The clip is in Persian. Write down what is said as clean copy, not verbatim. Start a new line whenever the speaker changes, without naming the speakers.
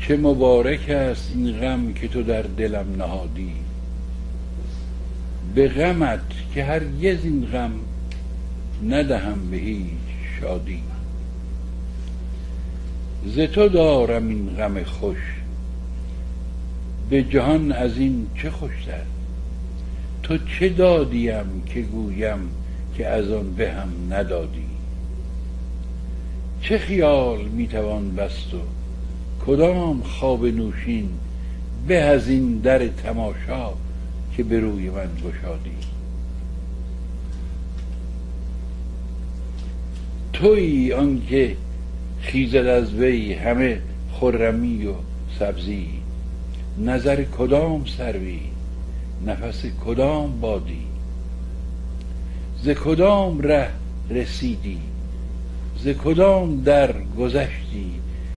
چه مبارک است این غم که تو در دلم نهادی، به غمت که هرگز این غم ندهم به هیچ شادی. ز تو دارم این غم خوش، به جهان از این چه خوشتر. تو چه دادیم که گویم که از آن به هم ندادی. چه خیال میتوان بست و کدام خواب نوشین، به از این در تماشا که به روی من گشادی. تویی آنکه خیزد از وی همه خرمی و سبزی، نظر کدام سروی نفس کدام بادی. ز کدام ره رسیدی ز کدام در گذشتی،